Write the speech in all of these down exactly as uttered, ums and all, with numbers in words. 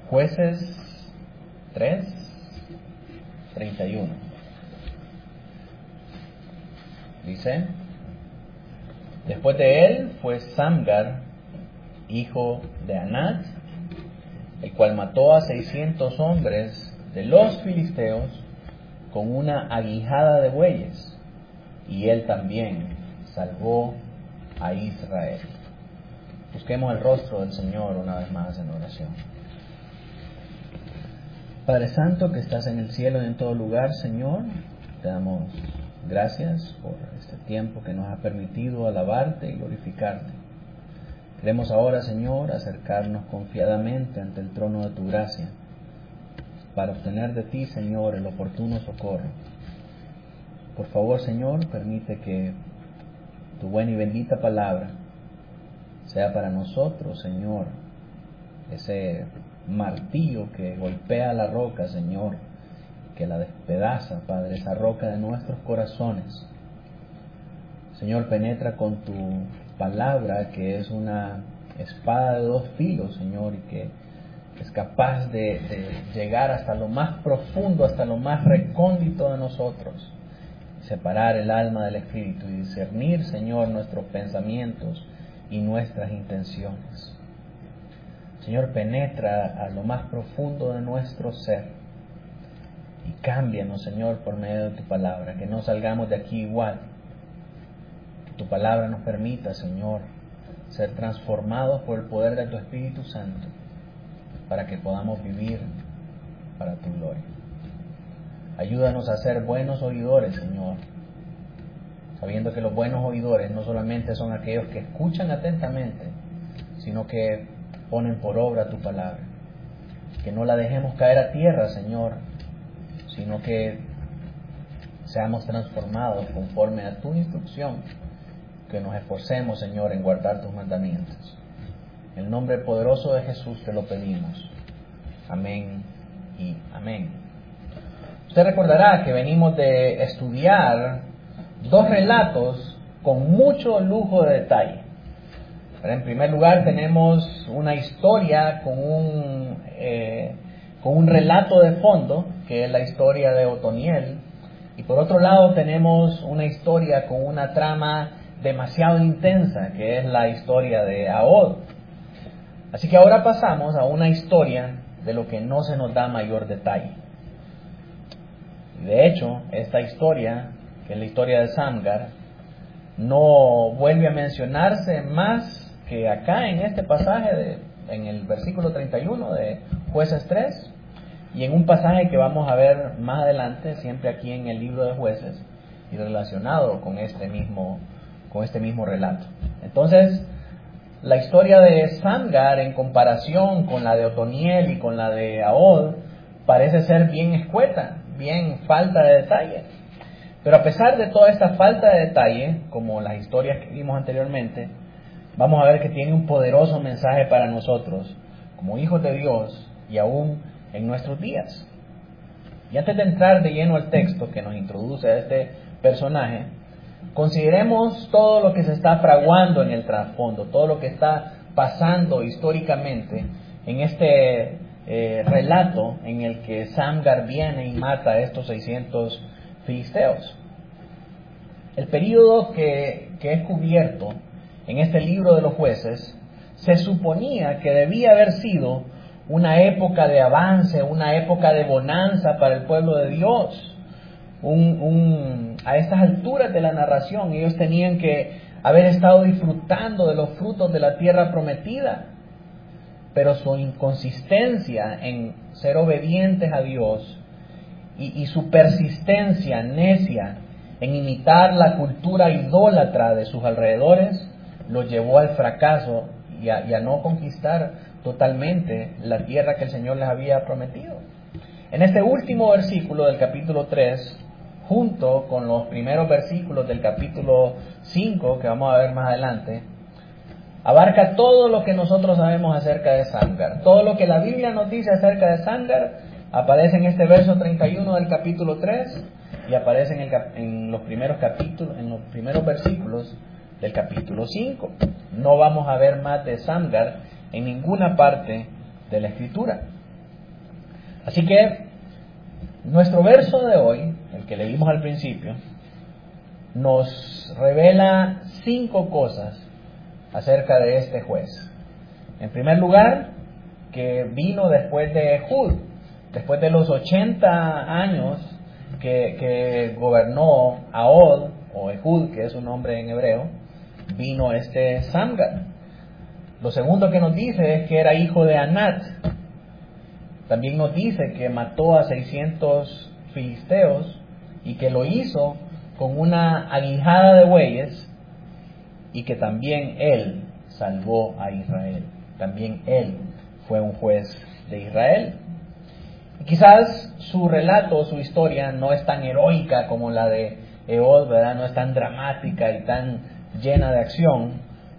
Jueces tres, treinta y uno. Dice: después de él fue Samgar, hijo de Anat, el cual mató a seiscientos hombres de los filisteos con una aguijada de bueyes, y él también salvó a Israel. Busquemos el rostro del Señor una vez más en oración. Padre Santo, que estás en el cielo y en todo lugar, Señor, te damos gracias por este tiempo que nos ha permitido alabarte y glorificarte. Queremos ahora, Señor, acercarnos confiadamente ante el trono de tu gracia para obtener de ti, Señor, el oportuno socorro. Por favor, Señor, permite que tu buena y bendita palabra sea para nosotros, Señor, ese martillo que golpea la roca, Señor, que la despedaza, Padre, esa roca de nuestros corazones. Señor, penetra con tu palabra, que es una espada de dos filos, Señor, y que es capaz de, de llegar hasta lo más profundo, hasta lo más recóndito de nosotros, separar el alma del espíritu y discernir, Señor, nuestros pensamientos y nuestras intenciones. Señor, penetra a lo más profundo de nuestro ser y cámbianos, Señor, por medio de tu palabra, que no salgamos de aquí igual. Que tu palabra nos permita, Señor, ser transformados por el poder de tu Espíritu Santo, para que podamos vivir para tu gloria. Ayúdanos a ser buenos oidores, Señor, sabiendo que los buenos oidores no solamente son aquellos que escuchan atentamente, sino que ponen por obra tu palabra. Que no la dejemos caer a tierra, Señor, sino que seamos transformados conforme a tu instrucción, que nos esforcemos, Señor, en guardar tus mandamientos. En el nombre poderoso de Jesús te lo pedimos. Amén y amén. Usted recordará que venimos de estudiar dos relatos con mucho lujo de detalle. En primer lugar, tenemos una historia con un, eh, con un relato de fondo, que es la historia de Otoniel. Y por otro lado, tenemos una historia con una trama demasiado intensa, que es la historia de Ahod. Así que ahora pasamos a una historia de lo que no se nos da mayor detalle. De hecho, esta historia, que es la historia de Samgar, no vuelve a mencionarse más que acá en este pasaje, de, en el versículo treinta y uno de Jueces tres, y en un pasaje que vamos a ver más adelante, siempre aquí en el libro de Jueces, y relacionado con este mismo, con este mismo relato. Entonces, la historia de Samgar, en comparación con la de Otoniel y con la de Ahod, parece ser bien escueta, bien falta de detalle. Pero a pesar de toda esta falta de detalle, como las historias que vimos anteriormente, vamos a ver que tiene un poderoso mensaje para nosotros, como hijos de Dios y aún en nuestros días. Y antes de entrar de lleno al texto que nos introduce a este personaje, consideremos todo lo que se está fraguando en el trasfondo, todo lo que está pasando históricamente en este eh, relato en el que Samgar viene y mata a estos seiscientos filisteos. El período que, que es cubierto en este libro de los Jueces se suponía que debía haber sido una época de avance, una época de bonanza para el pueblo de Dios. Un, un, a estas alturas de la narración ellos tenían que haber estado disfrutando de los frutos de la tierra prometida, pero su inconsistencia en ser obedientes a Dios y, y su persistencia necia en imitar la cultura idólatra de sus alrededores los llevó al fracaso y a, y a no conquistar totalmente la tierra que el Señor les había prometido. En este último versículo del capítulo tres, junto con los primeros versículos del capítulo cinco, que vamos a ver más adelante, abarca todo lo que nosotros sabemos acerca de Samgar. Todo lo que la Biblia nos dice acerca de Samgar aparece en este verso treinta y uno del capítulo tres y aparece en, el, en los primeros capítulos, en los primeros versículos del capítulo cinco. No vamos a ver más de Samgar en ninguna parte de la Escritura. Así que nuestro verso de hoy, el que leímos al principio, nos revela cinco cosas acerca de este juez. En primer lugar, que vino después de Ehud, después de los ochenta años que, que gobernó Ahod, o Ehud, que es su nombre en hebreo, vino este Samgar. Lo segundo que nos dice es que era hijo de Anat. También nos dice que mató a seiscientos filisteos y que lo hizo con una aguijada de bueyes, y que también él salvó a Israel. También él fue un juez de Israel. Y quizás su relato, su historia, no es tan heroica como la de Ehud, ¿verdad? No es tan dramática y tan llena de acción.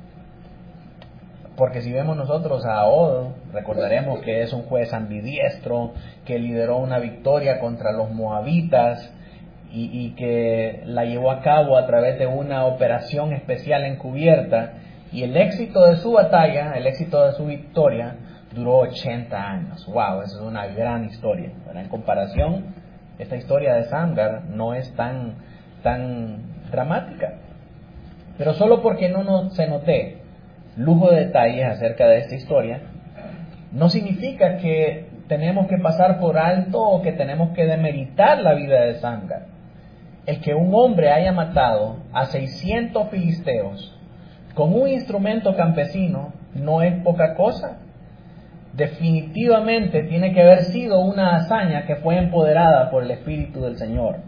Porque si vemos nosotros a Ehud, recordaremos que es un juez ambidiestro, que lideró una victoria contra los moabitas y, y que la llevó a cabo a través de una operación especial encubierta. Y el éxito de su batalla, el éxito de su victoria, duró ochenta años. ¡Wow! Esa es una gran historia, ¿verdad? En comparación, esta historia de Samgar no es tan, tan dramática. Pero solo porque no nos, se note lujo de detalles acerca de esta historia, no significa que tenemos que pasar por alto o que tenemos que demeritar la vida de Samgar. El que un hombre haya matado a seiscientos filisteos con un instrumento campesino no es poca cosa. Definitivamente tiene que haber sido una hazaña que fue empoderada por el Espíritu del Señor.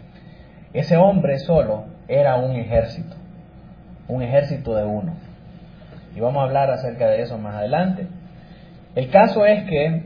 Ese hombre solo era un ejército, un ejército de uno. Y vamos a hablar acerca de eso más adelante. El caso es que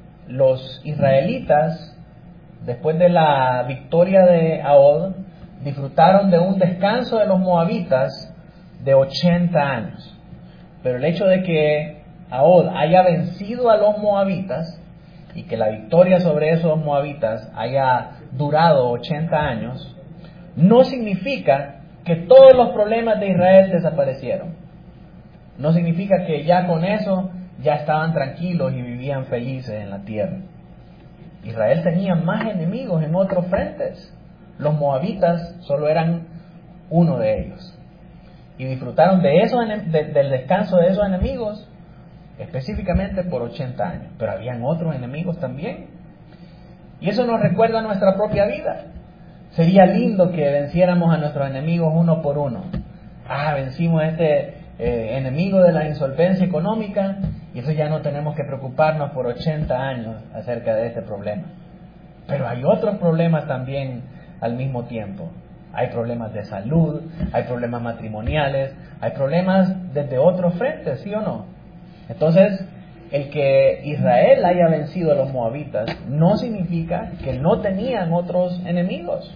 los israelitas, después de la victoria de Ahod, disfrutaron de un descanso de los moabitas de ochenta años. Pero el hecho de que Ahod haya vencido a los moabitas y que la victoria sobre esos moabitas haya durado ochenta años, no significa que todos los problemas de Israel desaparecieron. No significa que ya con eso ya estaban tranquilos y vivían felices en la tierra. Israel tenía más enemigos en otros frentes. Los moabitas solo eran uno de ellos. Y disfrutaron de esos, de, del descanso de esos enemigos específicamente por ochenta años. Pero habían otros enemigos también. Y eso nos recuerda a nuestra propia vida. Sería lindo que venciéramos a nuestros enemigos uno por uno. Ah, vencimos a este eh, enemigo de la insolvencia económica, y eso ya no tenemos que preocuparnos por ochenta años acerca de este problema. Pero hay otros problemas también al mismo tiempo. Hay problemas de salud, hay problemas matrimoniales, hay problemas desde otros frentes, ¿sí o no? Entonces, el que Israel haya vencido a los moabitas no significa que no tenían otros enemigos.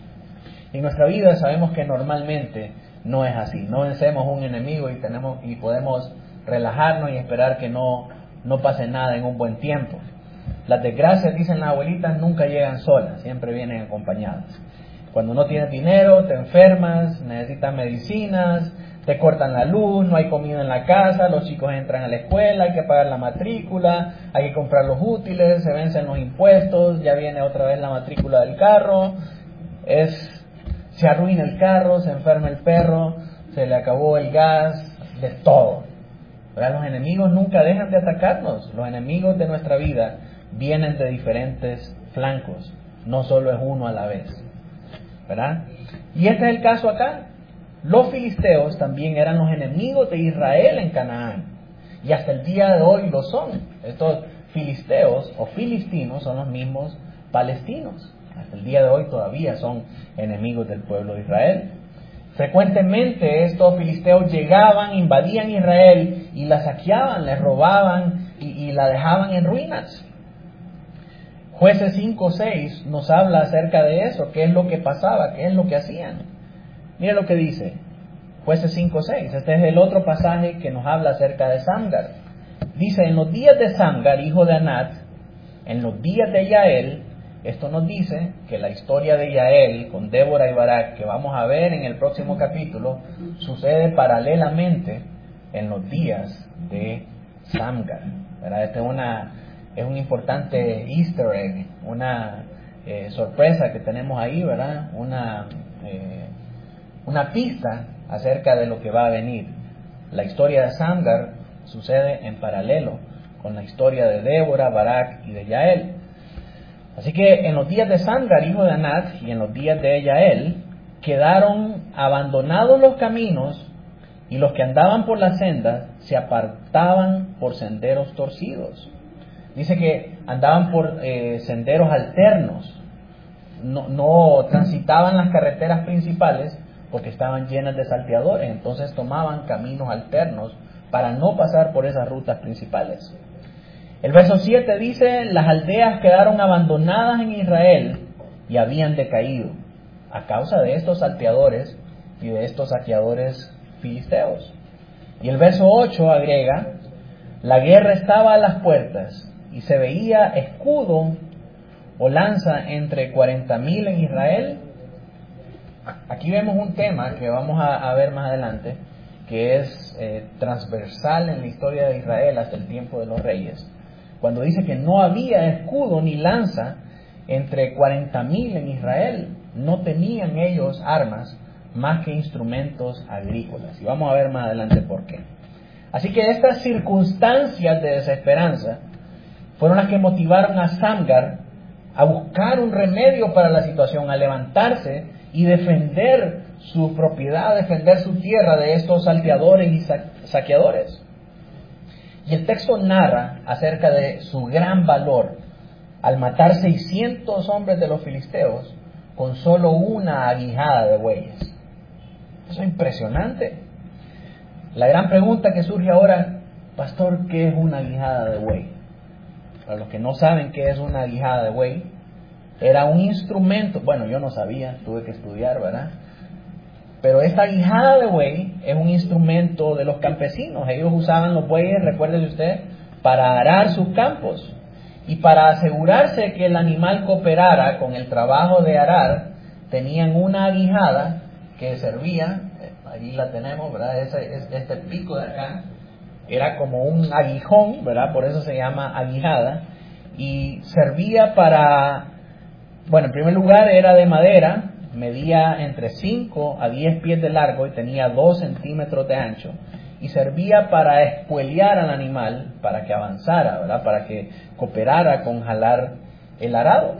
En nuestra vida sabemos que normalmente no es así. No vencemos un enemigo y tenemos y podemos relajarnos y esperar que no, no pase nada en un buen tiempo. Las desgracias, dicen las abuelitas, nunca llegan solas, siempre vienen acompañadas. Cuando no tienes dinero, te enfermas, necesitas medicinas, te cortan la luz, no hay comida en la casa, los chicos entran a la escuela, hay que pagar la matrícula, hay que comprar los útiles, se vencen los impuestos, ya viene otra vez la matrícula del carro, es, se arruina el carro, se enferma el perro, se le acabó el gas, de todo. ¿Verdad? Los enemigos nunca dejan de atacarnos, los enemigos de nuestra vida vienen de diferentes flancos, no solo es uno a la vez. ¿Verdad? Y este es el caso acá. Los filisteos también eran los enemigos de Israel en Canaán. Y hasta el día de hoy lo son. Estos filisteos o filistinos son los mismos palestinos. Hasta el día de hoy todavía son enemigos del pueblo de Israel. Frecuentemente estos filisteos llegaban, invadían Israel y la saqueaban, les robaban y, y la dejaban en ruinas. Jueces cinco seis nos habla acerca de eso, qué es lo que pasaba, qué es lo que hacían. Mira lo que dice Jueces cinco seis. Este es el otro pasaje que nos habla acerca de Samgar. Dice, en los días de Samgar, hijo de Anat, en los días de Yael, esto nos dice que la historia de Yael con Débora y Barak, que vamos a ver en el próximo capítulo, sucede paralelamente en los días de Samgar. ¿Verdad? Esta es una es un importante easter egg, una eh, sorpresa que tenemos ahí, ¿verdad? Una, eh, una pista acerca de lo que va a venir. La historia de Samgar sucede en paralelo con la historia de Débora, Barak y de Yael. Así que en los días de Samgar, hijo de Anat, y en los días de Yael, quedaron abandonados los caminos, y los que andaban por las sendas se apartaban por senderos torcidos. Dice que andaban por eh, senderos alternos, no, no transitaban las carreteras principales porque estaban llenas de salteadores, entonces tomaban caminos alternos para no pasar por esas rutas principales. El verso siete dice: las aldeas quedaron abandonadas en Israel y habían decaído a causa de estos salteadores y de estos saqueadores filisteos. Y el verso ocho agrega: la guerra estaba a las puertas y se veía escudo o lanza entre cuarenta mil en Israel. Aquí vemos un tema que vamos a, a ver más adelante, que es eh, transversal en la historia de Israel hasta el tiempo de los reyes, cuando dice que no había escudo ni lanza entre cuarenta mil en Israel. No tenían ellos armas más que instrumentos agrícolas. Y vamos a ver más adelante por qué. Así que estas circunstancias de desesperanza fueron las que motivaron a Samgar a buscar un remedio para la situación, a levantarse y defender su propiedad, defender su tierra de estos salteadores y saqueadores. Y el texto narra acerca de su gran valor al matar seiscientos hombres de los filisteos con solo una aguijada de bueyes. Eso es impresionante. La gran pregunta que surge ahora: pastor, ¿qué es una aguijada de buey? Para los que no saben qué es una aguijada de buey, era un instrumento, bueno, yo no sabía, tuve que estudiar, ¿verdad? Pero esta aguijada de buey es un instrumento de los campesinos. Ellos usaban los bueyes, recuérdese usted, para arar sus campos. Y para asegurarse que el animal cooperara con el trabajo de arar, tenían una aguijada que servía, ahí la tenemos, ¿verdad? Ese, este pico de acá era como un aguijón, ¿verdad? Por eso se llama aguijada. Y servía para, bueno, en primer lugar era de madera, medía entre cinco a diez pies de largo y tenía dos centímetros de ancho. Y servía para espuelear al animal, para que avanzara, ¿verdad? Para que cooperara con jalar el arado.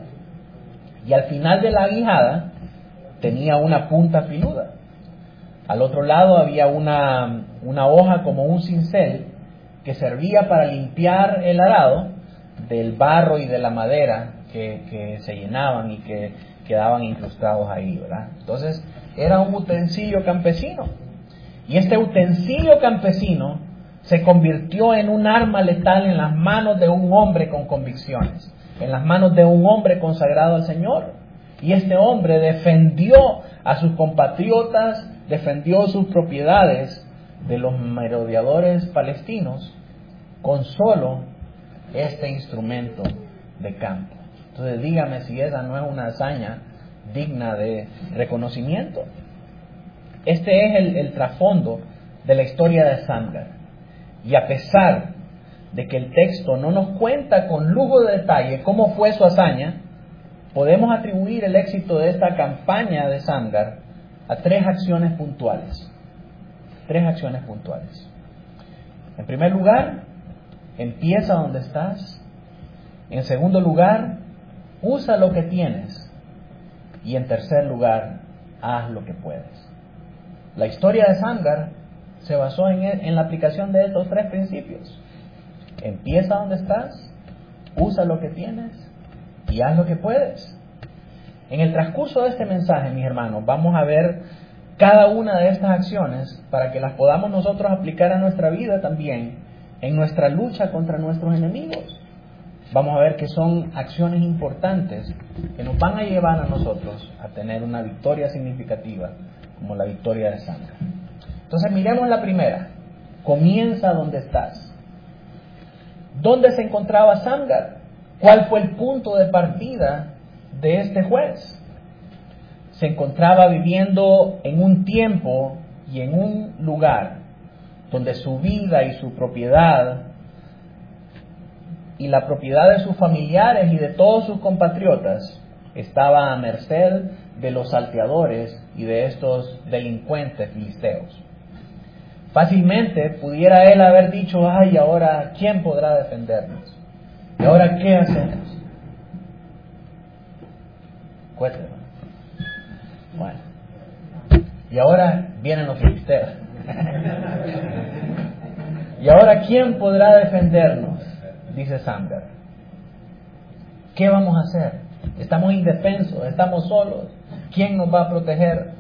Y al final de la aguijada tenía una punta filuda. Al otro lado había una, una hoja como un cincel que servía para limpiar el arado del barro y de la madera que, que se llenaban y que quedaban incrustados ahí, ¿verdad? Entonces era un utensilio campesino. Y este utensilio campesino se convirtió en un arma letal en las manos de un hombre con convicciones, en las manos de un hombre consagrado al Señor. Y este hombre defendió a sus compatriotas, defendió sus propiedades de los merodeadores palestinos con solo este instrumento de campo. Entonces dígame si esa no es una hazaña digna de reconocimiento. Este es el, el trasfondo de la historia de Samgar. Y a pesar de que el texto no nos cuenta con lujo de detalle cómo fue su hazaña, podemos atribuir el éxito de esta campaña de Samgar a tres acciones puntuales. Tres acciones puntuales. En primer lugar, empieza donde estás. En segundo lugar, usa lo que tienes. Y en tercer lugar, haz lo que puedes. La historia de Samgar se basó en, en la aplicación de estos tres principios. Empieza donde estás, usa lo que tienes y haz lo que puedes. En el transcurso de este mensaje, mis hermanos, vamos a ver cada una de estas acciones para que las podamos nosotros aplicar a nuestra vida también, en nuestra lucha contra nuestros enemigos. Vamos a ver que son acciones importantes que nos van a llevar a nosotros a tener una victoria significativa como la victoria de Samgar. Entonces miremos la primera. Comienza donde estás. ¿Dónde se encontraba Samgar? ¿Cuál fue el punto de partida de este juez? Se encontraba viviendo en un tiempo y en un lugar donde su vida y su propiedad y la propiedad de sus familiares y de todos sus compatriotas estaba a merced de los salteadores y de estos delincuentes filisteos. Fácilmente pudiera él haber dicho, ay, ahora, ¿quién podrá defendernos? ¿Y ahora qué hacemos? Cuénteme. Bueno. Y ahora vienen los filisteos. ¿Y ahora quién podrá defendernos? Dice Samgar. ¿Qué vamos a hacer? Estamos indefensos, estamos solos. ¿Quién nos va a proteger?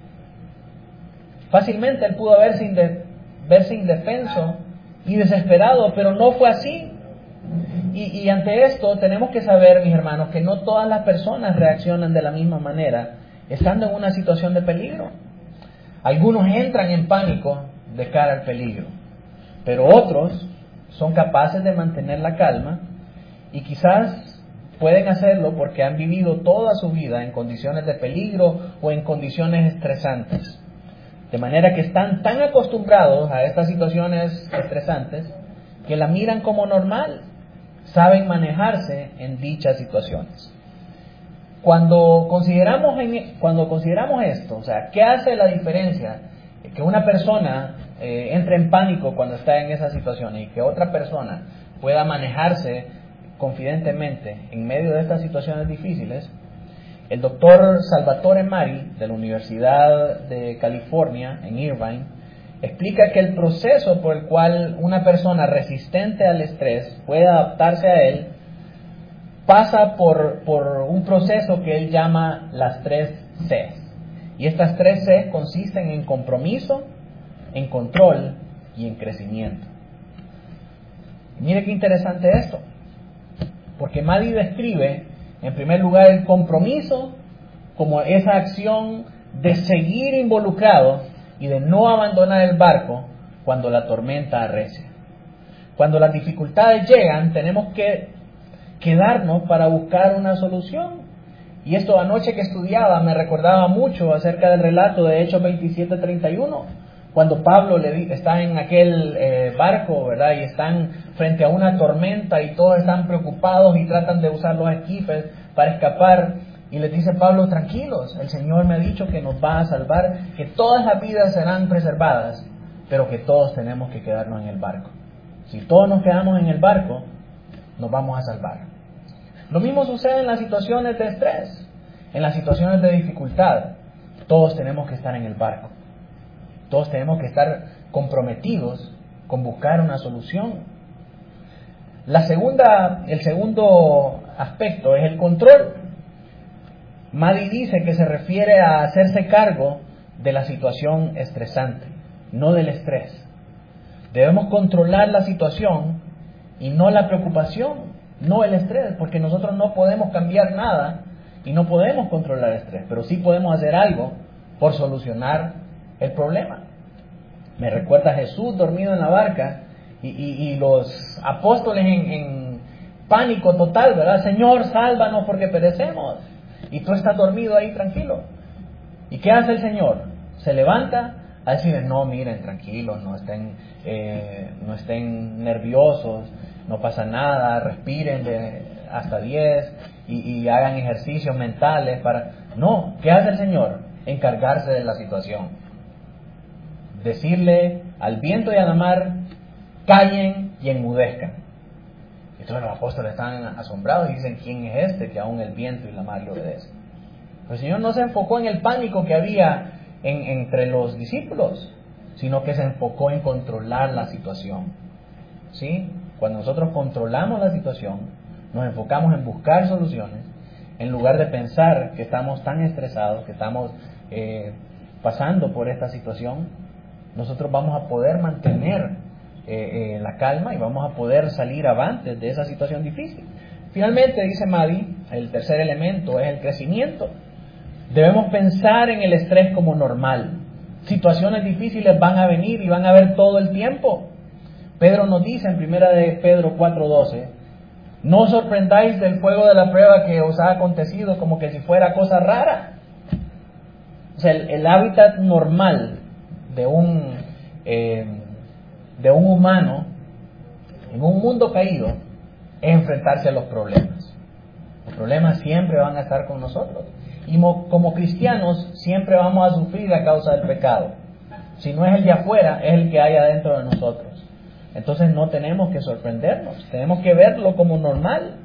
Fácilmente él pudo verse, inde- verse indefenso y desesperado, pero no fue así. Y, y ante esto tenemos que saber, mis hermanos, que no todas las personas reaccionan de la misma manera estando en una situación de peligro. Algunos entran en pánico de cara al peligro, pero otros son capaces de mantener la calma y quizás pueden hacerlo porque han vivido toda su vida en condiciones de peligro o en condiciones estresantes. De manera que están tan acostumbrados a estas situaciones estresantes que la miran como normal, saben manejarse en dichas situaciones. Cuando consideramos, en, cuando consideramos esto, o sea, ¿qué hace la diferencia? Que una persona eh, entre en pánico cuando está en esa situación y que otra persona pueda manejarse confidentemente en medio de estas situaciones difíciles. El doctor Salvatore Mari, de la Universidad de California en Irvine, explica que el proceso por el cual una persona resistente al estrés puede adaptarse a él pasa por, por un proceso que él llama las tres Cs. Y estas tres Cs consisten en compromiso, en control y en crecimiento. Mire qué interesante esto, porque Madi describe, en primer lugar, el compromiso como esa acción de seguir involucrado y de no abandonar el barco cuando la tormenta arrecia. Cuando las dificultades llegan, tenemos que quedarnos para buscar una solución. Y esto anoche que estudiaba me recordaba mucho acerca del relato de Hechos veintisiete treinta y uno, cuando Pablo le, está en aquel eh, barco, ¿verdad? Y están frente a una tormenta y todos están preocupados y tratan de usar los esquifes para escapar. Y les dice Pablo, tranquilos, el Señor me ha dicho que nos va a salvar, que todas las vidas serán preservadas, pero que todos tenemos que quedarnos en el barco. Si todos nos quedamos en el barco, nos vamos a salvar. Lo mismo sucede en las situaciones de estrés, en las situaciones de dificultad. Todos tenemos que estar en el barco. Todos tenemos que estar comprometidos con buscar una solución. La segunda, el segundo aspecto es el control. Madi dice que se refiere a hacerse cargo de la situación estresante, no del estrés. Debemos controlar la situación y no la preocupación, no el estrés, porque nosotros no podemos cambiar nada y no podemos controlar el estrés, pero sí podemos hacer algo por solucionar el problema. Me recuerda a Jesús dormido en la barca y, y, y los apóstoles en, en pánico total, ¿verdad? Señor, sálvanos porque perecemos. Y tú estás dormido ahí tranquilo. ¿Y qué hace el Señor? Se levanta a decirles, no, miren, tranquilos, no estén, eh, no estén nerviosos, no pasa nada, respiren de hasta diez y, y hagan ejercicios mentales para... No, ¿qué hace el Señor? Encargarse de la situación. Decirle al viento y a la mar, callen y enmudezcan. Y todos los apóstoles están asombrados y dicen, ¿quién es este que aún el viento y la mar le obedecen? Pero el Señor no se enfocó en el pánico que había en, entre los discípulos, sino que se enfocó en controlar la situación. ¿Sí? Cuando nosotros controlamos la situación, nos enfocamos en buscar soluciones, en lugar de pensar que estamos tan estresados, que estamos eh, pasando por esta situación, nosotros vamos a poder mantener eh, eh, la calma y vamos a poder salir avantes de esa situación difícil. Finalmente, dice Madi, el tercer elemento es el crecimiento. Debemos pensar en el estrés como normal. Situaciones difíciles van a venir y van a haber todo el tiempo. Pedro nos dice en primera de Pedro cuatro doce, no os sorprendáis del fuego de la prueba que os ha acontecido como que si fuera cosa rara. O sea, el, el hábitat normal de un, eh, de un humano en un mundo caído es enfrentarse a los problemas. Los problemas siempre van a estar con nosotros. Y como cristianos siempre vamos a sufrir a causa del pecado. Si no es el de afuera, es el que hay adentro de nosotros. Entonces no tenemos que sorprendernos, tenemos que verlo como normal.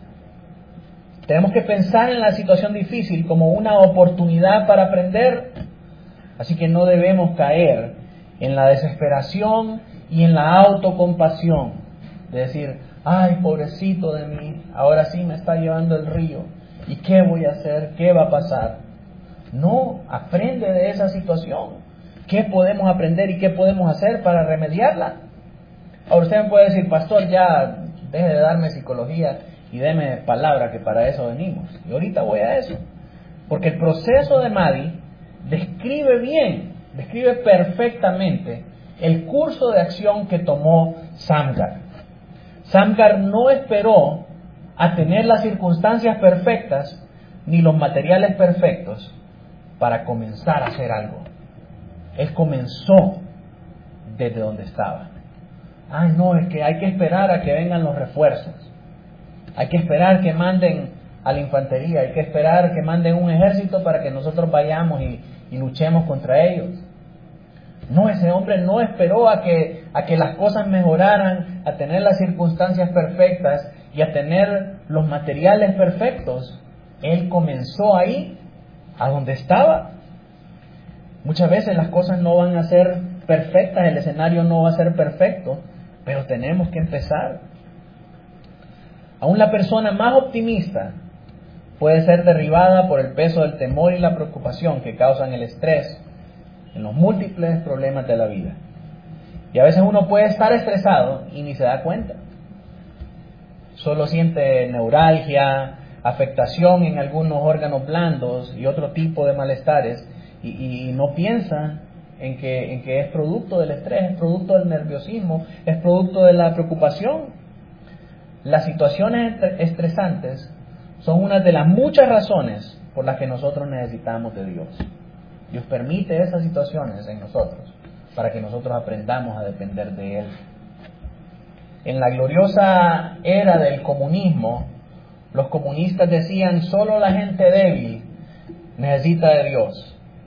Tenemos que pensar en la situación difícil como una oportunidad para aprender. Así que no debemos caer en la desesperación y en la autocompasión. De decir, ay, pobrecito de mí, ahora sí me está llevando el río. ¿Y qué voy a hacer? ¿Qué va a pasar? No, aprende de esa situación. ¿Qué podemos aprender y qué podemos hacer para remediarla? Ahora usted me puede decir, pastor, ya deje de darme psicología y deme palabra, que para eso venimos. Y ahorita voy a eso. Porque el proceso de Maddie describe bien, describe perfectamente el curso de acción que tomó Shamgar. Shamgar no esperó a tener las circunstancias perfectas ni los materiales perfectos para comenzar a hacer algo. Él comenzó desde donde estaba. Ay, no, es que hay que esperar a que vengan los refuerzos. Hay que esperar que manden a la infantería. Hay que esperar que manden un ejército para que nosotros vayamos y, y luchemos contra ellos. No, ese hombre no esperó a que, a que las cosas mejoraran, a tener las circunstancias perfectas y a tener los materiales perfectos. Él comenzó ahí, a donde estaba. Muchas veces las cosas no van a ser perfectas, el escenario no va a ser perfecto, pero tenemos que empezar. Aún la persona más optimista puede ser derribada por el peso del temor y la preocupación que causan el estrés en los múltiples problemas de la vida. Y a veces uno puede estar estresado y ni se da cuenta. Solo siente neuralgia, afectación en algunos órganos blandos y otro tipo de malestares y, y no piensa en que, en que es producto del estrés, es producto del nerviosismo, es producto de la preocupación. Las situaciones estresantes son una de las muchas razones por las que nosotros necesitamos de Dios. Dios permite esas situaciones en nosotros para que nosotros aprendamos a depender de Él. En la gloriosa era del comunismo, los comunistas decían, solo la gente débil necesita de Dios.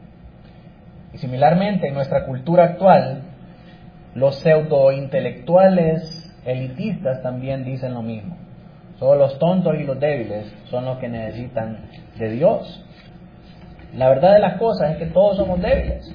Y similarmente en nuestra cultura actual, los pseudo-intelectuales elitistas también dicen lo mismo. Solo los tontos y los débiles son los que necesitan de Dios. La verdad de las cosas es que todos somos débiles.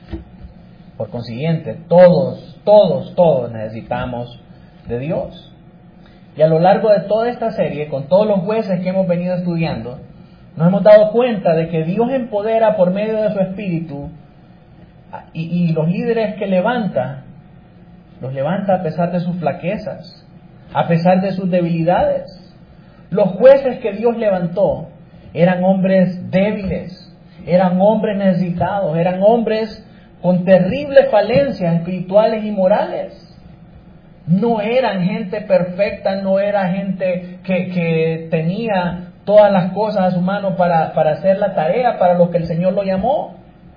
Por consiguiente, todos, todos, todos necesitamos de Dios. Y a lo largo de toda esta serie, con todos los jueces que hemos venido estudiando, nos hemos dado cuenta de que Dios empodera por medio de su Espíritu y, y los líderes que levanta, los levanta a pesar de sus flaquezas, a pesar de sus debilidades. Los jueces que Dios levantó eran hombres débiles, eran hombres necesitados, eran hombres con terribles falencias espirituales y morales. No eran gente perfecta, no era gente que, que tenía todas las cosas a su mano para, para hacer la tarea para lo que el Señor lo llamó.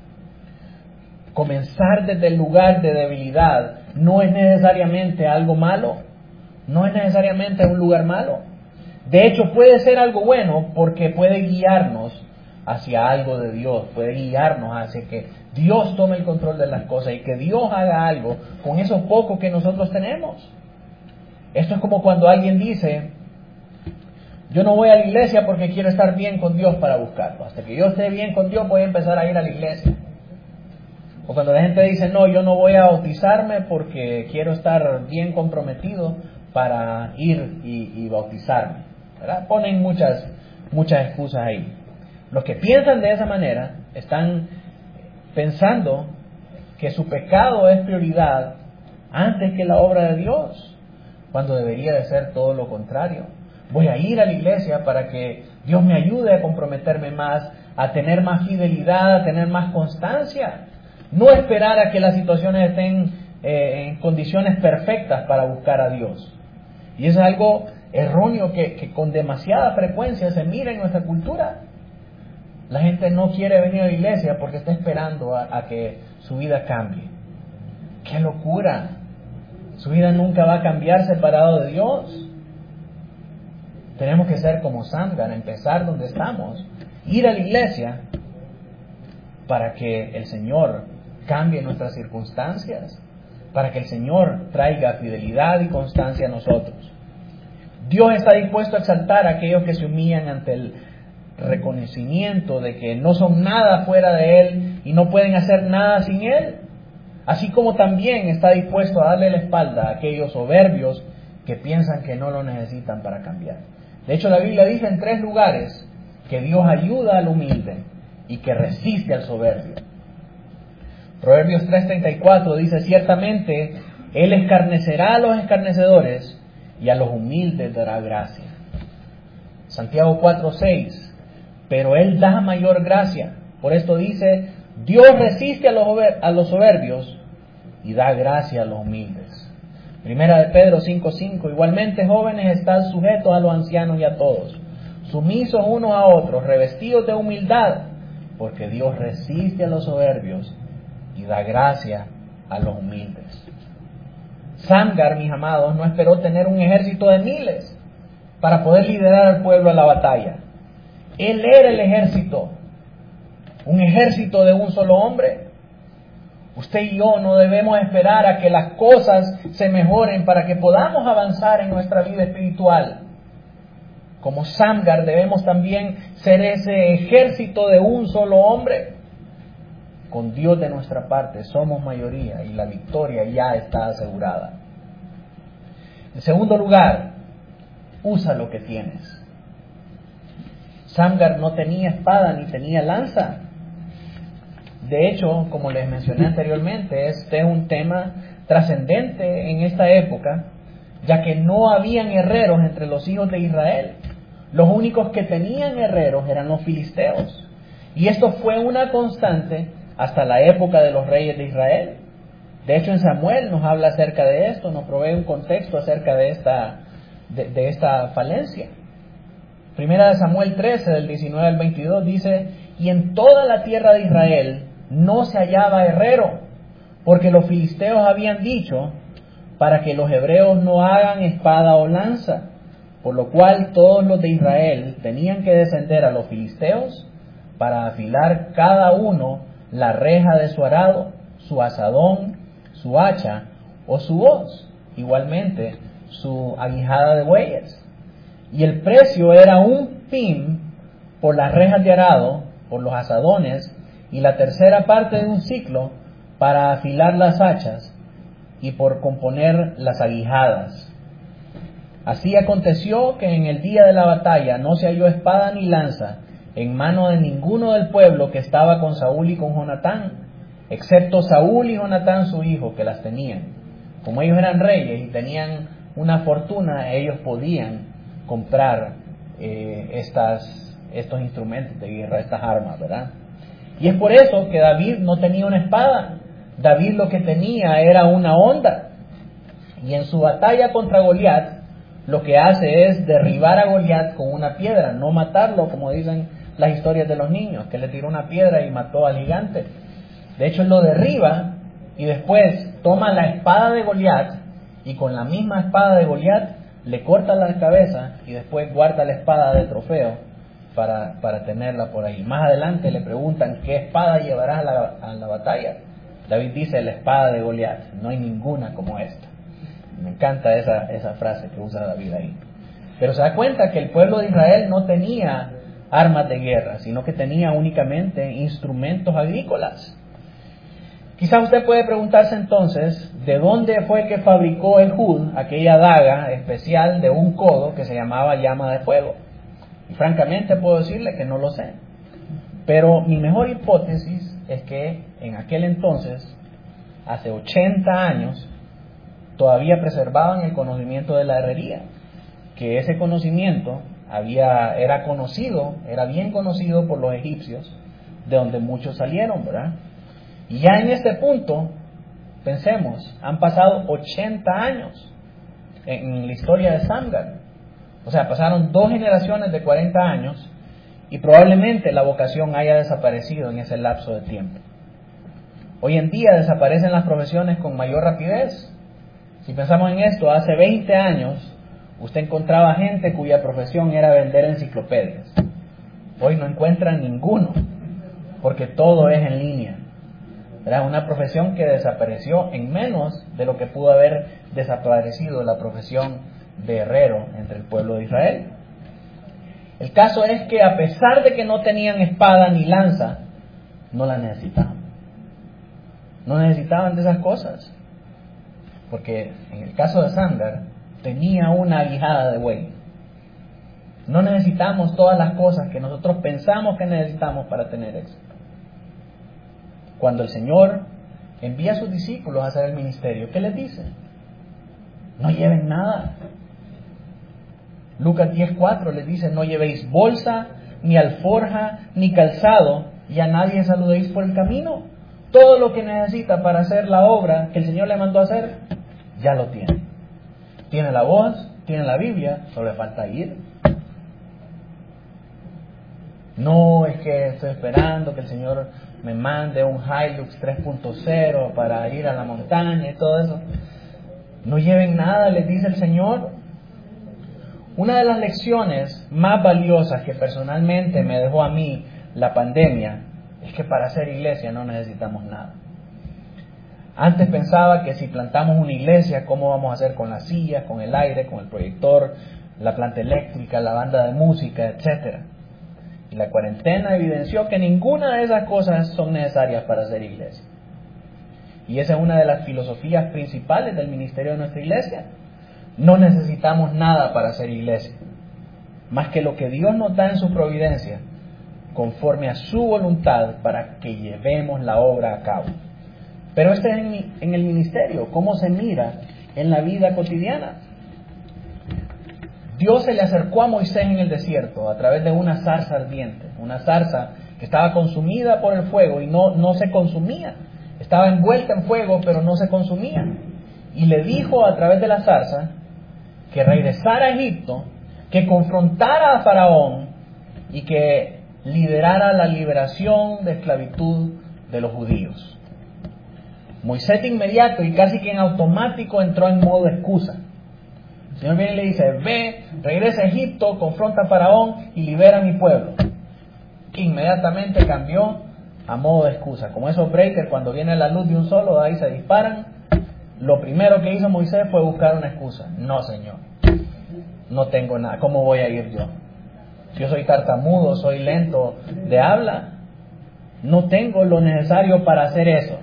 Comenzar desde el lugar de debilidad no es necesariamente algo malo, no es necesariamente un lugar malo. De hecho, puede ser algo bueno porque puede guiarnos hacia algo de Dios, puede guiarnos hacia que Dios tome el control de las cosas y que Dios haga algo con eso poco que nosotros tenemos. Esto es como cuando alguien dice, yo no voy a la iglesia porque quiero estar bien con Dios para buscarlo. Hasta que yo esté bien con Dios voy a empezar a ir a la iglesia. O cuando la gente dice, no, yo no voy a bautizarme porque quiero estar bien comprometido para ir y, y bautizarme, ¿verdad? Ponen muchas, muchas excusas ahí. Los que piensan de esa manera están pensando que su pecado es prioridad antes que la obra de Dios, cuando debería de ser todo lo contrario. Voy a ir a la iglesia para que Dios me ayude a comprometerme más, a tener más fidelidad, a tener más constancia. No esperar a que las situaciones estén eh, en condiciones perfectas para buscar a Dios. Y eso es algo erróneo que, que con demasiada frecuencia se mira en nuestra cultura. La gente no quiere venir a la iglesia porque está esperando a, a que su vida cambie. ¡Qué locura! Su vida nunca va a cambiar separado de Dios. Tenemos que ser como Samgar, empezar donde estamos, ir a la iglesia para que el Señor cambie nuestras circunstancias, para que el Señor traiga fidelidad y constancia a nosotros. Dios está dispuesto a exaltar a aquellos que se humillan ante el reconocimiento de que no son nada fuera de Él y no pueden hacer nada sin Él. Así como también está dispuesto a darle la espalda a aquellos soberbios que piensan que no lo necesitan para cambiar. De hecho, la Biblia dice en tres lugares que Dios ayuda al humilde y que resiste al soberbio. Proverbios tres treinta y cuatro dice: ciertamente Él escarnecerá a los escarnecedores y a los humildes dará gracia. Santiago cuatro seis: pero Él da mayor gracia. Por esto dice: Dios resiste a los, a los soberbios y da gracia a los humildes. Primera de Pedro cinco cinco: igualmente, jóvenes, estad sujetos a los ancianos y a todos, sumisos unos a otros, revestidos de humildad, porque Dios resiste a los soberbios y da gracia a los humildes. Samgar, mis amados, no esperó tener un ejército de miles para poder liderar al pueblo a la batalla. Él era el ejército, un ejército de un solo hombre. Usted y yo no debemos esperar a que las cosas se mejoren para que podamos avanzar en nuestra vida espiritual. Como Samgar debemos también ser ese ejército de un solo hombre. Con Dios de nuestra parte somos mayoría y la victoria ya está asegurada. En segundo lugar, usa lo que tienes. Samgar no tenía espada ni tenía lanza. De hecho, como les mencioné anteriormente, este es un tema trascendente en esta época, ya que no habían herreros entre los hijos de Israel. Los únicos que tenían herreros eran los filisteos. Y esto fue una constante hasta la época de los reyes de Israel. De hecho, en Samuel nos habla acerca de esto, nos provee un contexto acerca de esta, de, de esta falencia. Primera de Samuel trece, del diecinueve al veintidós, dice: y en toda la tierra de Israel no se hallaba herrero, porque los filisteos habían dicho, para que los hebreos no hagan espada o lanza, por lo cual todos los de Israel tenían que descender a los filisteos para afilar cada uno la reja de su arado, su asadón, su hacha o su hoz, igualmente su aguijada de bueyes. Y el precio era un pim por las rejas de arado, por los asadones, y la tercera parte de un ciclo para afilar las hachas y por componer las aguijadas. Así aconteció que en el día de la batalla no se halló espada ni lanza en mano de ninguno del pueblo que estaba con Saúl y con Jonatán, excepto Saúl y Jonatán su hijo, que las tenían. Como ellos eran reyes y tenían una fortuna, ellos podían comprar eh, estas, estos instrumentos de guerra, estas armas, ¿verdad? Y es por eso que David no tenía una espada. David lo que tenía era una honda. Y en su batalla contra Goliat, lo que hace es derribar a Goliat con una piedra, no matarlo, como dicen las historias de los niños, que le tiró una piedra y mató al gigante. De hecho, él lo derriba y después toma la espada de Goliat y con la misma espada de Goliat le corta la cabeza y después guarda la espada de trofeo para, para tenerla por ahí. Más adelante le preguntan qué espada llevarás a la, a la batalla. David dice: la espada de Goliat, no hay ninguna como esta. Me encanta esa, esa frase que usa David ahí. Pero se da cuenta que el pueblo de Israel no tenía armas de guerra, sino que tenía únicamente instrumentos agrícolas. Quizás usted puede preguntarse entonces, ¿de dónde fue que fabricó el Ehud aquella daga especial de un codo que se llamaba llama de fuego? Y francamente puedo decirle que no lo sé. Pero mi mejor hipótesis es que en aquel entonces, hace ochenta años, todavía preservaban el conocimiento de la herrería, que ese conocimiento había, era conocido, era bien conocido por los egipcios, de donde muchos salieron, ¿verdad? Y ya en este punto, pensemos, han pasado ochenta años en la historia de Samgar. O sea, pasaron dos generaciones de cuarenta años y probablemente la vocación haya desaparecido en ese lapso de tiempo. Hoy en día desaparecen las profesiones con mayor rapidez. Si pensamos en esto, hace veinte años usted encontraba gente cuya profesión era vender enciclopedias. Hoy no encuentran ninguno, porque todo es en línea. Era una profesión que desapareció en menos de lo que pudo haber desaparecido la profesión de herrero entre el pueblo de Israel. El caso es que a pesar de que no tenían espada ni lanza, no la necesitaban. No necesitaban de esas cosas. Porque en el caso de Sandar, tenía una aguijada de buey. No necesitamos todas las cosas que nosotros pensamos que necesitamos para tener éxito. Cuando el Señor envía a sus discípulos a hacer el ministerio, ¿qué les dice? No lleven nada. Lucas diez cuatro les dice: no llevéis bolsa, ni alforja, ni calzado, y a nadie saludéis por el camino. Todo lo que necesita para hacer la obra que el Señor le mandó a hacer, ya lo tiene. Tiene la voz, tiene la Biblia, solo le falta ir. No es que estoy esperando que el Señor me mande un Hilux tres punto cero para ir a la montaña y todo eso. No lleven nada, les dice el Señor. Una de las lecciones más valiosas que personalmente me dejó a mí la pandemia es que para hacer iglesia no necesitamos nada. Antes pensaba que si plantamos una iglesia, ¿cómo vamos a hacer con las sillas, con el aire, con el proyector, la planta eléctrica, la banda de música, etcétera? Y la cuarentena evidenció que ninguna de esas cosas son necesarias para hacer iglesia. Y esa es una de las filosofías principales del ministerio de nuestra iglesia. No necesitamos nada para hacer iglesia, más que lo que Dios nos da en su providencia, conforme a su voluntad, para que llevemos la obra a cabo. Pero este es en, en el ministerio, ¿cómo se mira en la vida cotidiana? Dios se le acercó a Moisés en el desierto a través de una zarza ardiente, una zarza que estaba consumida por el fuego y no, no se consumía. Estaba envuelta en fuego, pero no se consumía. Y le dijo a través de la zarza que regresara a Egipto, que confrontara a Faraón y que liderara la liberación de esclavitud de los judíos. Moisés de inmediato y casi que en automático entró en modo excusa. El Señor viene y le dice: ve, regresa a Egipto, confronta a Faraón y libera a mi pueblo. Inmediatamente cambió a modo de excusa. Como esos breakers cuando viene la luz de un solo, ahí se disparan. Lo primero que hizo Moisés fue buscar una excusa. No, Señor, no tengo nada. ¿Cómo voy a ir yo? Yo soy tartamudo, soy lento de habla. No tengo lo necesario para hacer eso.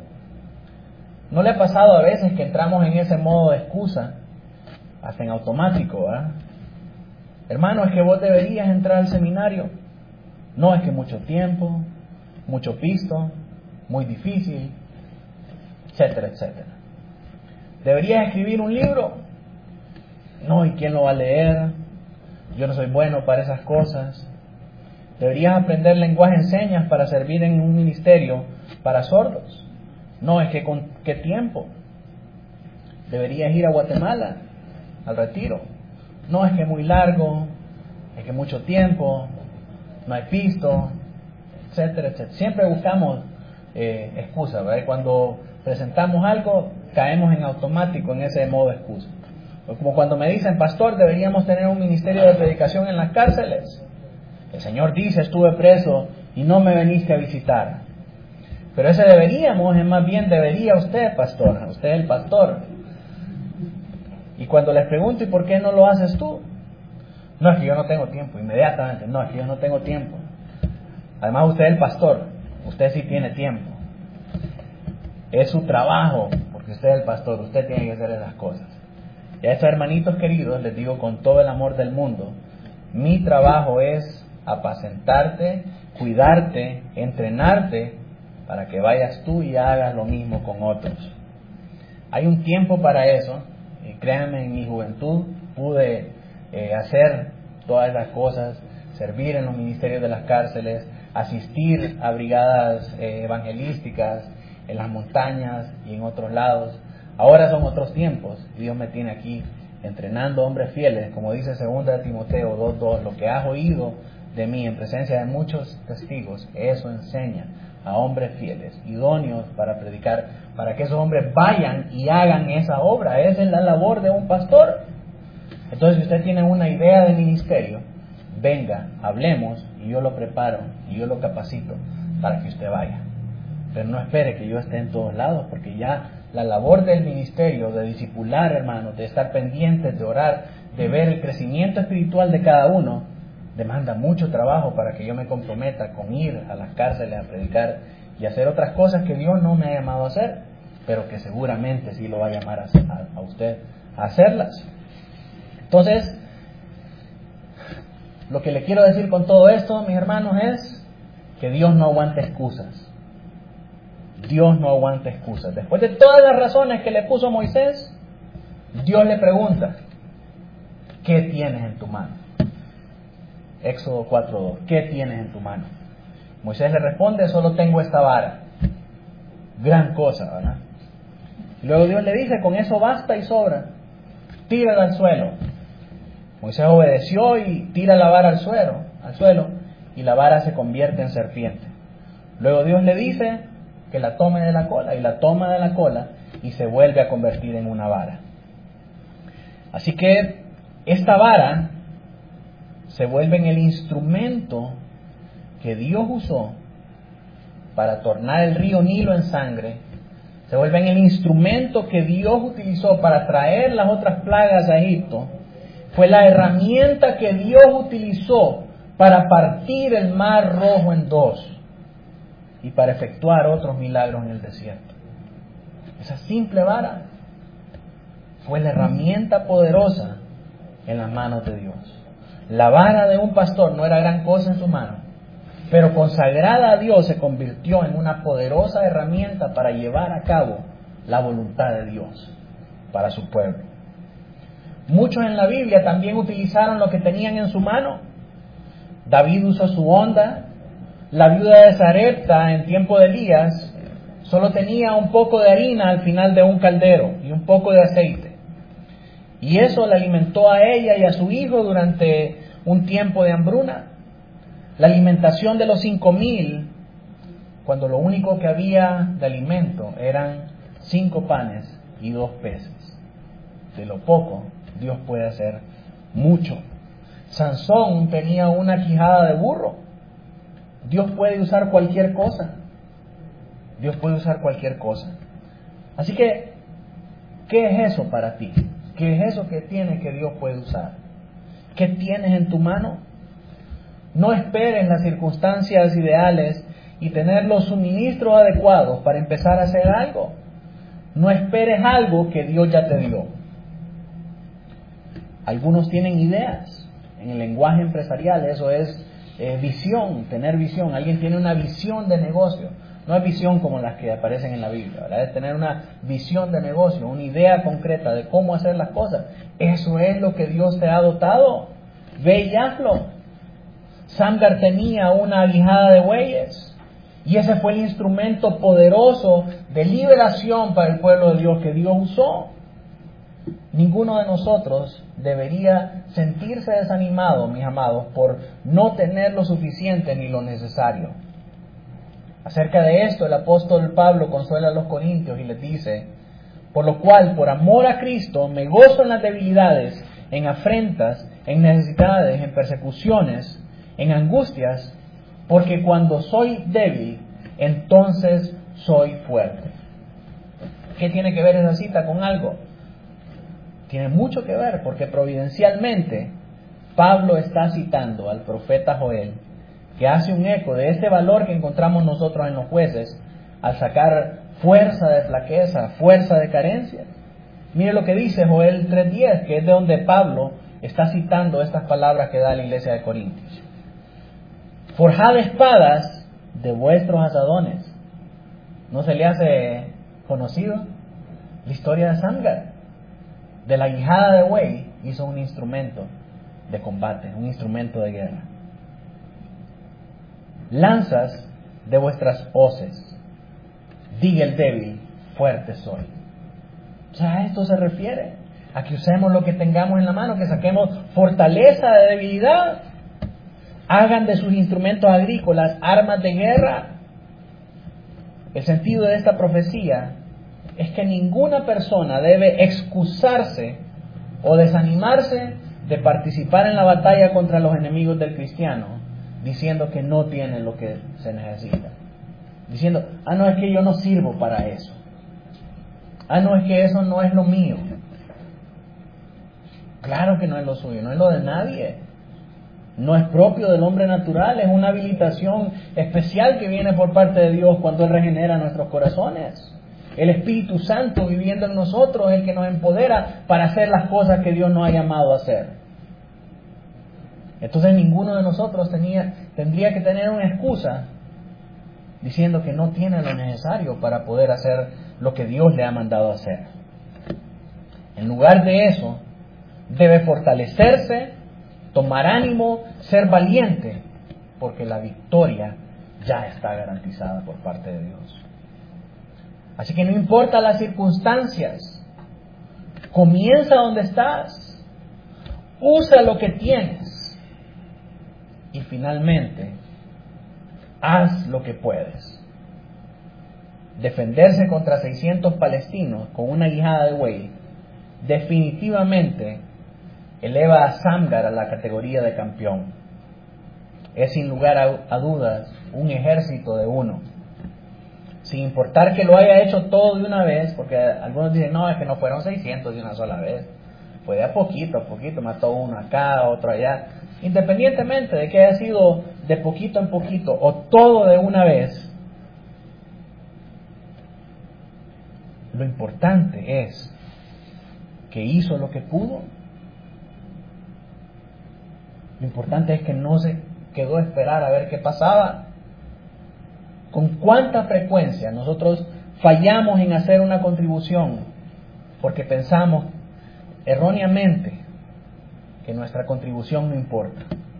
¿No le ha pasado a veces que entramos en ese modo de excusa? Hasta en automático, ¿verdad? Hermano, es que vos deberías entrar al seminario. No, es que mucho tiempo, mucho pisto, muy difícil, etcétera, etcétera. ¿Deberías escribir un libro? No, ¿y quién lo va a leer? Yo no soy bueno para esas cosas. ¿Deberías aprender lenguaje en señas para servir en un ministerio para sordos? No, es que con qué tiempo. ¿Deberías ir a Guatemala al retiro? No, es que es muy largo, es que mucho tiempo, no hay pisto, etcétera, etcétera. Siempre buscamos eh, excusas, ¿verdad? Y cuando presentamos algo, caemos en automático en ese modo de excusa. Como cuando me dicen: pastor, deberíamos tener un ministerio de predicación en las cárceles. El Señor dice: estuve preso y no me veniste a visitar. Pero ese deberíamos es más bien debería usted, pastor, usted es el pastor. Y cuando les pregunto: ¿y por qué no lo haces tú? No, es que yo no tengo tiempo. Inmediatamente: no, es que yo no tengo tiempo. Además, usted es el pastor, usted sí tiene tiempo. Es su trabajo, porque usted es el pastor, usted tiene que hacer esas cosas. Y a estos hermanitos queridos les digo con todo el amor del mundo: mi trabajo es apacentarte, cuidarte, entrenarte, para que vayas tú y hagas lo mismo con otros. Hay un tiempo para eso. Y créanme, en mi juventud pude eh, hacer todas esas cosas, servir en los ministerios de las cárceles, asistir a brigadas eh, evangelísticas en las montañas y en otros lados. Ahora son otros tiempos y Dios me tiene aquí entrenando hombres fieles, como dice segunda de Timoteo dos dos, lo que has oído de mí en presencia de muchos testigos, eso enseña a hombres fieles, idóneos para predicar, para que esos hombres vayan y hagan esa obra. Esa es la labor de un pastor. Entonces, si usted tiene una idea de ministerio, venga, hablemos y yo lo preparo y yo lo capacito para que usted vaya. Pero no espere que yo esté en todos lados, porque ya la labor del ministerio, de discipular, hermanos, de estar pendientes, de orar, de ver el crecimiento espiritual de cada uno, demanda mucho trabajo para que yo me comprometa con ir a las cárceles a predicar y hacer otras cosas que Dios no me ha llamado a hacer, pero que seguramente sí lo va a llamar a, a, a usted a hacerlas. Entonces, lo que le quiero decir con todo esto, mis hermanos, es que Dios no aguanta excusas. Dios no aguanta excusas. Después de todas las razones que le puso Moisés, Dios le pregunta, ¿qué tienes en tu mano? Éxodo cuatro dos, ¿qué tienes en tu mano? Moisés le responde, solo tengo esta vara. Gran cosa, ¿verdad? Y luego Dios le dice, con eso basta y sobra. Tírala al suelo. Moisés obedeció y tira la vara al suelo, al suelo, y la vara se convierte en serpiente. Luego Dios le dice que la tome de la cola, y la toma de la cola y se vuelve a convertir en una vara. Así que esta vara se vuelve en el instrumento que Dios usó para tornar el río Nilo en sangre, se vuelve en el instrumento que Dios utilizó para traer las otras plagas a Egipto, fue la herramienta que Dios utilizó para partir el mar Rojo en dos y para efectuar otros milagros en el desierto. Esa simple vara fue la herramienta poderosa en las manos de Dios. La vara de un pastor no era gran cosa en su mano, pero consagrada a Dios se convirtió en una poderosa herramienta para llevar a cabo la voluntad de Dios para su pueblo. Muchos en la Biblia también utilizaron lo que tenían en su mano. David usó su honda. La viuda de Sarepta en tiempo de Elías solo tenía un poco de harina al final de un caldero y un poco de aceite. Y eso le alimentó a ella y a su hijo durante un tiempo de hambruna. La alimentación de los cinco mil, cuando lo único que había de alimento eran cinco panes y dos peces. De lo poco, Dios puede hacer mucho. Sansón tenía una quijada de burro. Dios puede usar cualquier cosa. Dios puede usar cualquier cosa. Así que, ¿qué es eso para ti? ¿Qué es eso que tienes que Dios puede usar? ¿Qué tienes en tu mano? No esperes las circunstancias ideales y tener los suministros adecuados para empezar a hacer algo. No esperes algo que Dios ya te dio. Algunos tienen ideas. En el lenguaje empresarial eso es eh, visión, tener visión. Alguien tiene una visión de negocio. No es visión como las que aparecen en la Biblia, ¿verdad? Es tener una visión de negocio, una idea concreta de cómo hacer las cosas. Eso es lo que Dios te ha dotado. Ve y hazlo. Samgar tenía una aguijada de bueyes y ese fue el instrumento poderoso de liberación para el pueblo de Dios que Dios usó. Ninguno de nosotros debería sentirse desanimado, mis amados, por no tener lo suficiente ni lo necesario. Acerca de esto, el apóstol Pablo consuela a los corintios y les dice: por lo cual, por amor a Cristo, me gozo en las debilidades, en afrentas, en necesidades, en persecuciones, en angustias, porque cuando soy débil, entonces soy fuerte. ¿Qué tiene que ver esa cita con algo? Tiene mucho que ver, porque providencialmente Pablo está citando al profeta Joel, que hace un eco de este valor que encontramos nosotros en los jueces, al sacar fuerza de flaqueza, fuerza de carencia. Mire lo que dice Joel tres diez, que es de donde Pablo está citando estas palabras que da a la iglesia de Corintios. Forjad espadas de vuestros asadones. ¿No se le hace conocido la historia de Samgar? De la aguijada de buey hizo un instrumento de combate, un instrumento de guerra. Lanzas de vuestras hoces, diga el débil, fuerte soy. O sea, a esto se refiere, a que usemos lo que tengamos en la mano, que saquemos fortaleza de debilidad. Hagan de sus instrumentos agrícolas armas de guerra. El sentido de esta profecía es que ninguna persona debe excusarse o desanimarse de participar en la batalla contra los enemigos del cristiano, diciendo que no tiene lo que se necesita. Diciendo, ah, no, es que yo no sirvo para eso. Ah, no, es que eso no es lo mío. Claro que no es lo suyo, no es lo de nadie. No es propio del hombre natural, es una habilitación especial que viene por parte de Dios cuando Él regenera nuestros corazones. El Espíritu Santo viviendo en nosotros es el que nos empodera para hacer las cosas que Dios nos ha llamado a hacer. Entonces ninguno de nosotros tenía, tendría que tener una excusa diciendo que no tiene lo necesario para poder hacer lo que Dios le ha mandado hacer. En lugar de eso, debe fortalecerse, tomar ánimo, ser valiente, porque la victoria ya está garantizada por parte de Dios. Así que no importa las circunstancias, comienza donde estás, usa lo que tienes y finalmente haz lo que puedes. Defenderse contra seiscientos palestinos con una guijada de buey definitivamente eleva a Samgar a la categoría de campeón. Es sin lugar a, a dudas un ejército de uno. Sin importar que lo haya hecho todo de una vez, porque algunos dicen, no, es que no fueron seiscientos de una sola vez. Fue de a poquito a poquito, mató uno acá, otro allá. Independientemente de que haya sido de poquito en poquito o todo de una vez, lo importante es que hizo lo que pudo. Lo importante es que no se quedó a esperar a ver qué pasaba. ¿Con cuánta frecuencia nosotros fallamos en hacer una contribución porque pensamos erróneamente que nuestra contribución no importa?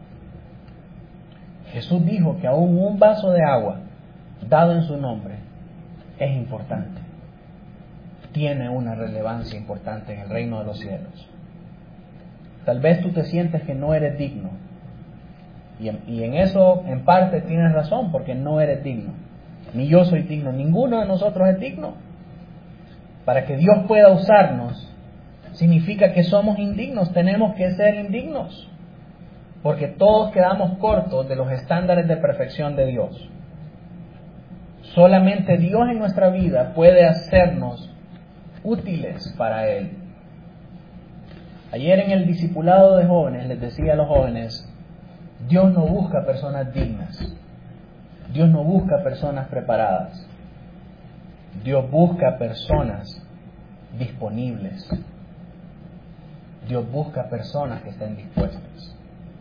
Jesús dijo que aún un vaso de agua dado en su nombre es importante. Tiene una relevancia importante en el reino de los cielos. Tal vez tú te sientes que no eres digno. Y en, y en eso en parte tienes razón, porque no eres digno. Ni yo soy digno, ninguno de nosotros es digno. Para que Dios pueda usarnos, significa que somos indignos, tenemos que ser indignos. Porque todos quedamos cortos de los estándares de perfección de Dios. Solamente Dios en nuestra vida puede hacernos útiles para Él. Ayer en el discipulado de jóvenes les decía a los jóvenes, Dios no busca personas dignas, Dios no busca personas preparadas, Dios busca personas disponibles, Dios busca personas que estén dispuestas.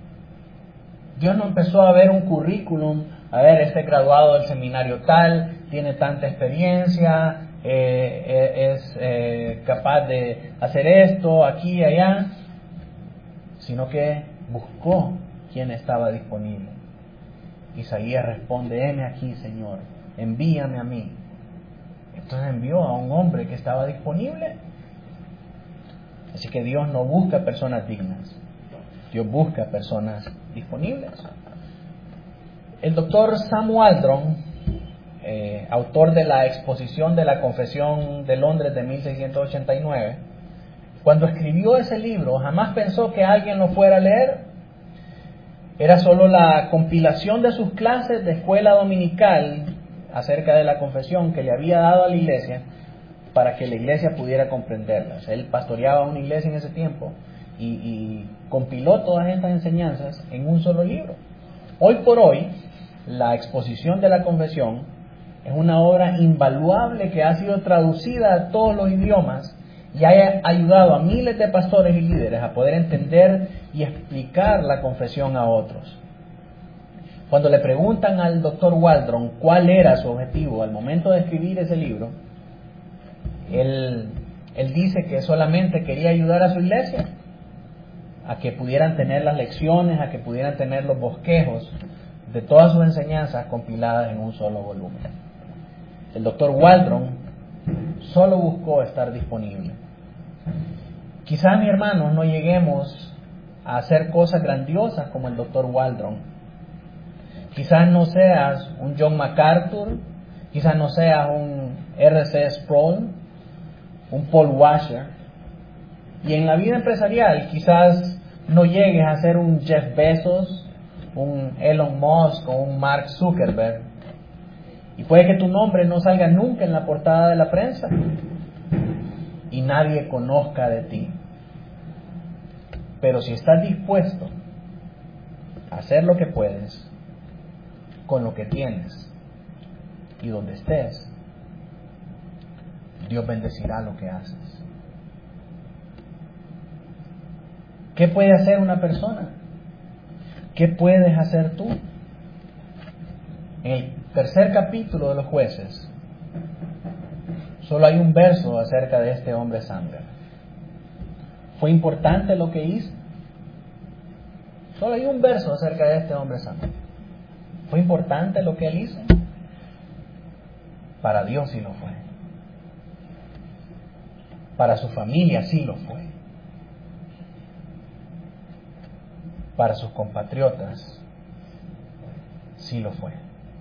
Dios no empezó a ver un currículum, a ver, este graduado del seminario tal, tiene tanta experiencia, eh, es eh, capaz de hacer esto, aquí y allá, sino que buscó quien estaba disponible. Isaías responde, heme aquí, Señor, envíame a mí. Entonces envió a un hombre que estaba disponible. Así que Dios no busca personas dignas, Dios busca personas disponibles. El doctor Sam Waldron, eh, autor de la exposición de la Confesión de Londres de mil seiscientos ochenta y nueve, cuando escribió ese libro jamás pensó que alguien lo fuera a leer. Era solo la compilación de sus clases de escuela dominical acerca de la confesión que le había dado a la iglesia para que la iglesia pudiera comprenderlas. Él pastoreaba una iglesia en ese tiempo y, y compiló todas estas enseñanzas en un solo libro. Hoy por hoy, la exposición de la confesión es una obra invaluable que ha sido traducida a todos los idiomas y ha ayudado a miles de pastores y líderes a poder entender y explicar la confesión a otros. Cuando le preguntan al doctor Waldron cuál era su objetivo al momento de escribir ese libro, él, él dice que solamente quería ayudar a su iglesia a que pudieran tener las lecciones, a que pudieran tener los bosquejos de todas sus enseñanzas compiladas en un solo volumen. El doctor Waldron solo buscó estar disponible. Quizás, mis hermanos, no lleguemos a hacer cosas grandiosas como el doctor Waldron. Quizás no seas un John MacArthur, quizás no seas un R C Sproul, un Paul Washer, Y en la vida empresarial quizás no llegues a ser un Jeff Bezos, un Elon Musk o un Mark Zuckerberg. Y puede que tu nombre no salga nunca en la portada de la prensa y nadie conozca de ti. Pero si estás dispuesto a hacer lo que puedes con lo que tienes y donde estés, Dios bendecirá lo que haces. ¿Qué puede hacer una persona? ¿Qué puedes hacer tú? En el tercer capítulo de los Jueces, solo hay un verso acerca de este hombre Samgar. ¿Fue importante lo que hizo? Solo hay un verso acerca de este hombre Samgar. ¿Fue importante lo que él hizo? Para Dios sí lo fue. Para su familia sí lo fue. Para sus compatriotas sí lo fue.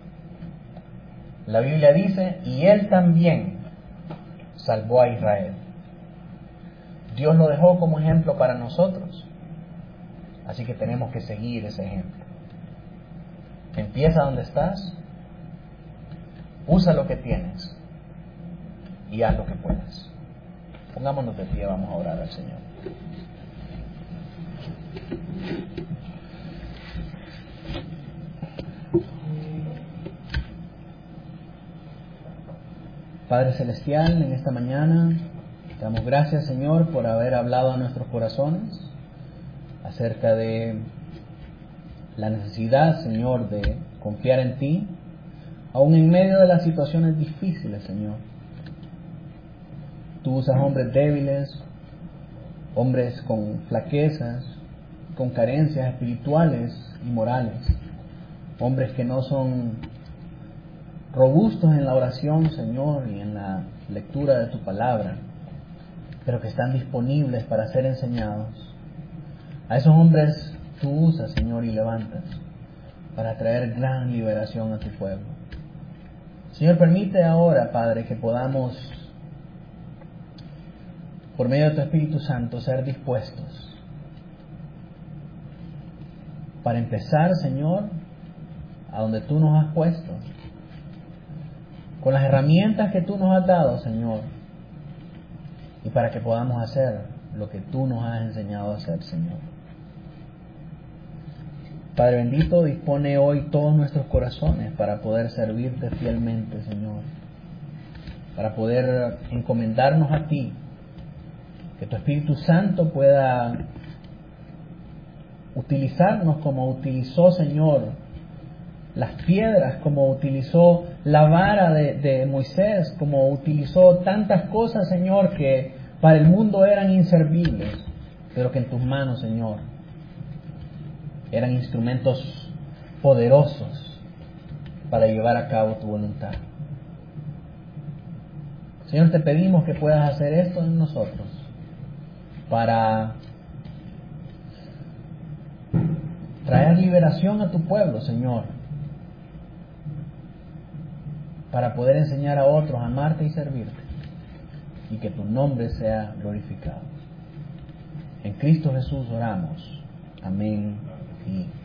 La Biblia dice, y él también salvó a Israel. Dios lo dejó como ejemplo para nosotros, así que tenemos que seguir ese ejemplo. Empieza donde estás, usa lo que tienes y haz lo que puedas. Pongámonos de pie, vamos a orar al Señor. Padre Celestial, en esta mañana te damos gracias, Señor, por haber hablado a nuestros corazones acerca de la necesidad, Señor, de confiar en ti, aún en medio de las situaciones difíciles, Señor. Tú usas hombres débiles, hombres con flaquezas, con carencias espirituales y morales, hombres que no son robustos en la oración, Señor, y en la lectura de tu palabra, pero que están disponibles para ser enseñados. A esos hombres tú usas, Señor, y levantas para traer gran liberación a tu pueblo. Señor, permite ahora, Padre, que podamos, por medio de tu Espíritu Santo, ser dispuestos para empezar, Señor, a donde tú nos has puesto, con las herramientas que tú nos has dado, Señor, y para que podamos hacer lo que tú nos has enseñado a hacer, Señor. Padre bendito, dispone hoy todos nuestros corazones para poder servirte fielmente, Señor, para poder encomendarnos a ti, que tu Espíritu Santo pueda utilizarnos como utilizó, Señor, las piedras, como utilizó la vara de, de Moisés, como utilizó tantas cosas, Señor, que para el mundo eran inservibles, pero que en tus manos, Señor, eran instrumentos poderosos para llevar a cabo tu voluntad. Señor, te pedimos que puedas hacer esto en nosotros para traer liberación a tu pueblo, Señor, para poder enseñar a otros a amarte y servirte, y que tu nombre sea glorificado. En Cristo Jesús oramos. Amén y